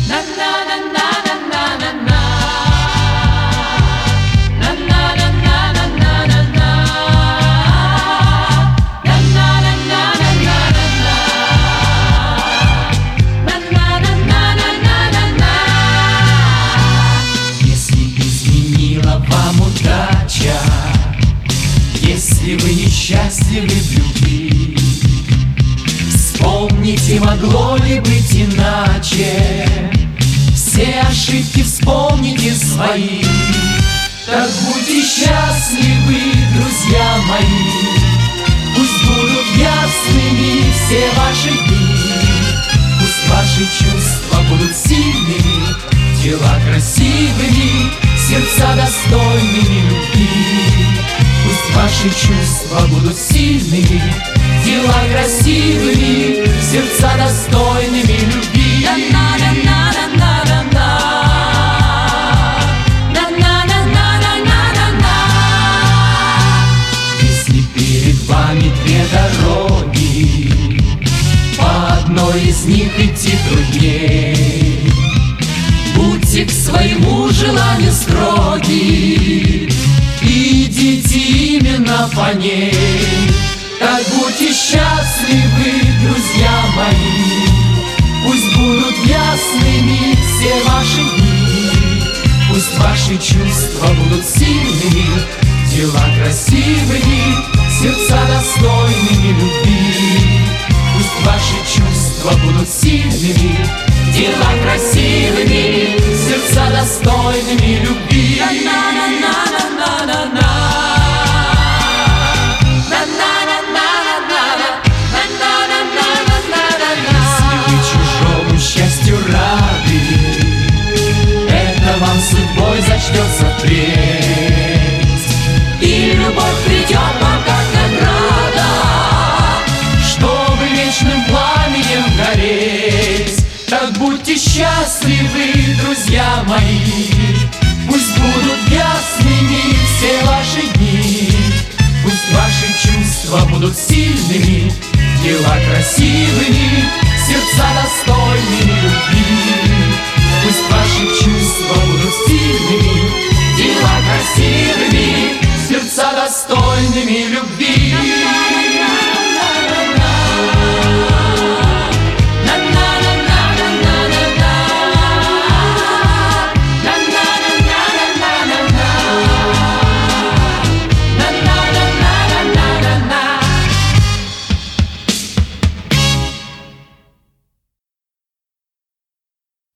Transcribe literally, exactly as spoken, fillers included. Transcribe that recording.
Если вы несчастливы в любви, вспомните, могло ли быть иначе. Все ошибки вспомните свои. Так будьте счастливы, друзья мои. Пусть будут ясными все ваши дни. Пусть ваши чувства будут сильными, дела красивыми, сердца достойными любви. Пусть ваши чувства будут сильными, дела красивыми, сердца достойными любви. Если перед вами две дороги, по одной из них идти трудней, будьте к своему желанию строги, идите именно по ней. Так будьте счастливы, друзья мои. Пусть будут ясными все ваши дни. Пусть ваши чувства будут сильными, дела красивыми, сердца достойными любви. Пусть ваши чувства будут сильными, дела красивыми, сердца достойными любви. Судьбой зачтется впредь, и любовь придет вам как награда, чтобы вечным пламенем гореть. Так будьте счастливы, друзья мои. Пусть будут ясными все ваши дни. Пусть ваши чувства будут сильными, дела красивыми, сердца достойными